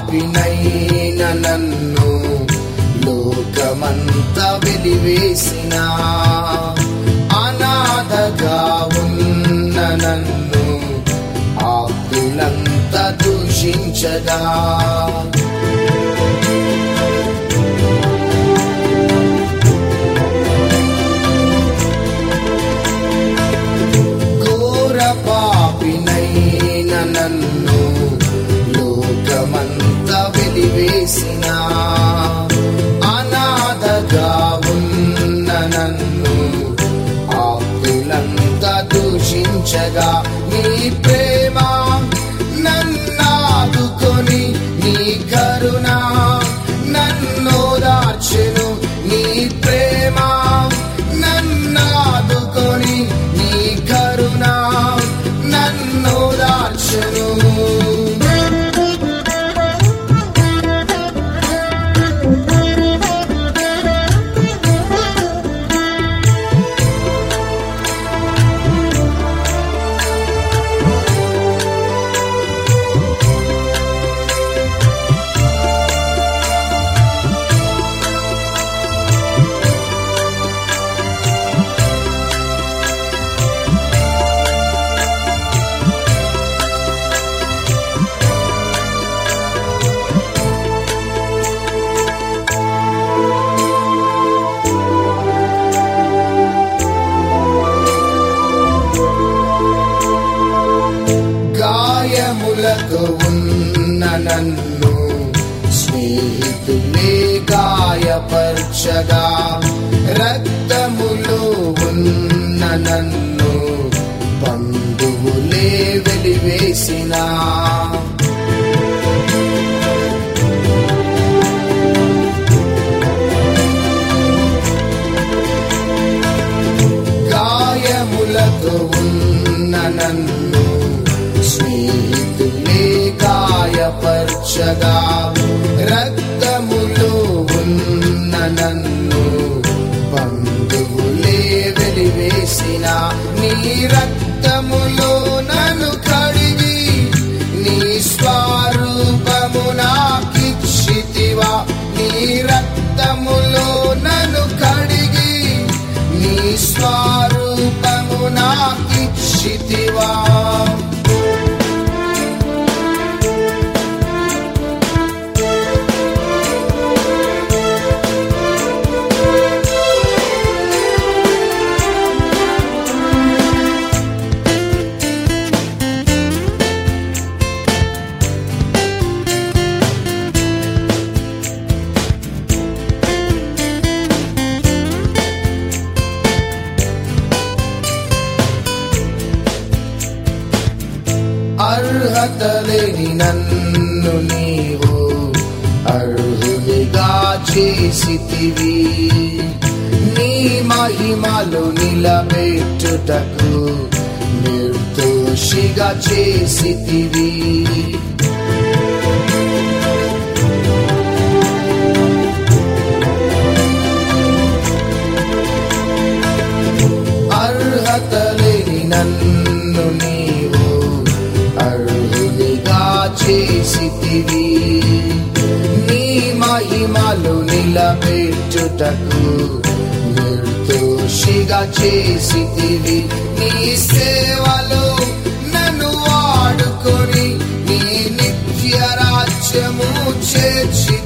పాపినైన నన్ను లోకమంతా వెలివేసిన అనాథగా ఉన్న నన్ను ఆప్తులంతా దూషించగా పాపినైన నన్ను లోకమంతా వెలివేసిన అనాథగా ఉన్న నన్ను ఆప్తులంతా దూషించగా నీ ప్రేమ నన్నాదుకొని నీ కరుణ నన్నోదార్చెను నీ ప్రేమ నన్నాదుకొని నీ కరుణ నన్నోదార్చెను గాయములతో ఉన్న నన్ను స్నేహితులే గాయపర్చగా రక్తములో ఉన్న నన్ను బంధువులే వెలివేసిన గాయములతో ఉన్న నన్ను స్నేహితులే గాయపర్చగా రక్తములో ఉన్న నన్ను బంధువులే వెలివేసిన నీ రక్తములో నన్ను కడిగి నీ స్వరూపము నాకిచ్చితివా నీ రక్తములో నన్ను కడిగి నీ స్వరూపము నాకిచ్చితివా అర్హత లేని నన్ను నీవు అర్హునిగా చేసితివి నీ మహిమలో నిలబెట్టుటకు నిర్దోషిగా చేసితివి అర్హత లేని నన్ను నీవు అర్హునిగా చేసితివి నీ మహిమలో నిలబెట్టుటకు నిర్దోషిగా చేసితివి నీ సేవలో నన్ను వాడుకొని నీ నిత్య రాజ్యము చేర్చి